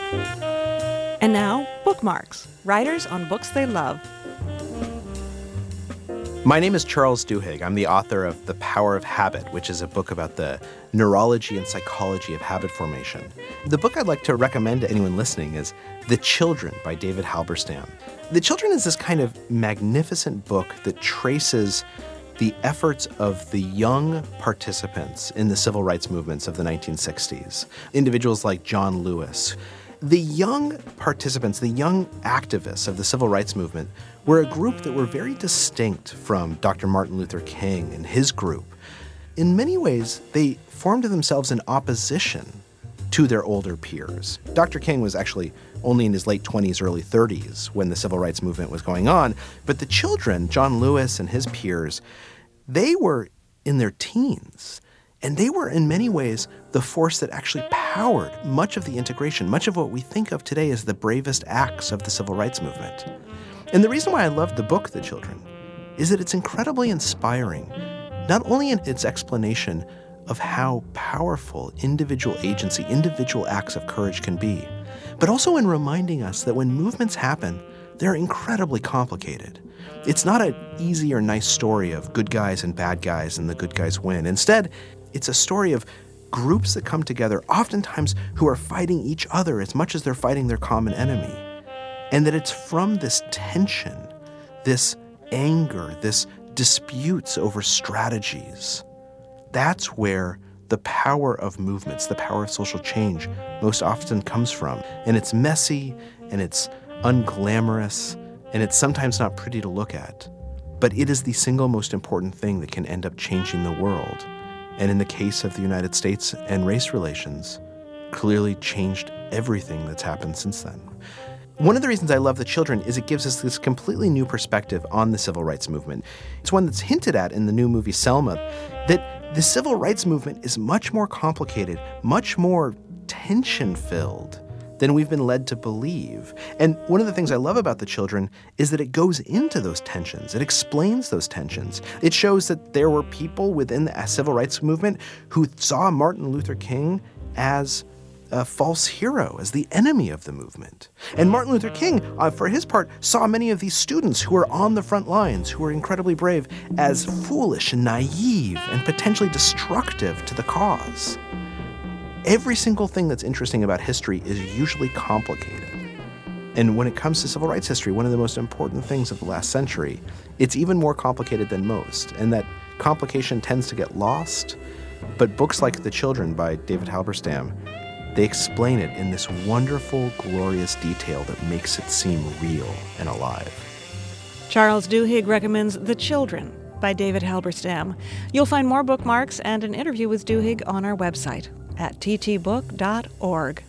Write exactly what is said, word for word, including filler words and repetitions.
And now, Bookmarks, writers on books they love. My name is Charles Duhigg. I'm the author of The Power of Habit, which is a book about the neurology and psychology of habit formation. The book I'd like to recommend to anyone listening is The Children by David Halberstam. The Children is this kind of magnificent book that traces the efforts of the young participants in the civil rights movements of the nineteen sixties, individuals like John Lewis. The young participants, the young activists of the civil rights movement were a group that were very distinct from Doctor Martin Luther King and his group. In many ways, they formed themselves in opposition to their older peers. Doctor King was actually only in his late twenties, early thirties when the civil rights movement was going on, but the children, John Lewis and his peers, they were in their teens. And they were, in many ways, the force that actually powered much of the integration, much of what we think of today as the bravest acts of the civil rights movement. And the reason why I loved the book, The Children, is that it's incredibly inspiring, not only in its explanation of how powerful individual agency, individual acts of courage can be, but also in reminding us that when movements happen, they're incredibly complicated. It's not an easy or nice story of good guys and bad guys and the good guys win. Instead, it's a story of groups that come together, oftentimes who are fighting each other as much as they're fighting their common enemy. And that it's from this tension, this anger, this disputes over strategies, that's where the power of movements, the power of social change most often comes from. And it's messy, and it's unglamorous, and it's sometimes not pretty to look at. But it is the single most important thing that can end up changing the world. And in the case of the United States and race relations, clearly changed everything that's happened since then. One of the reasons I love The Children is it gives us this completely new perspective on the civil rights movement. It's one that's hinted at in the new movie Selma, that the civil rights movement is much more complicated, much more tension-filled than we've been led to believe. And one of the things I love about The Children is that it goes into those tensions. It explains those tensions. It shows that there were people within the civil rights movement who saw Martin Luther King as a false hero, as the enemy of the movement. And Martin Luther King, uh, for his part, saw many of these students who were on the front lines, who were incredibly brave, as foolish and naive and potentially destructive to the cause. Every single thing that's interesting about history is usually complicated. And when it comes to civil rights history, one of the most important things of the last century, it's even more complicated than most, and that complication tends to get lost. But books like The Children by David Halberstam, they explain it in this wonderful, glorious detail that makes it seem real and alive. Charles Duhigg recommends The Children by David Halberstam. You'll find more bookmarks and an interview with Duhigg on our website at t t book dot org.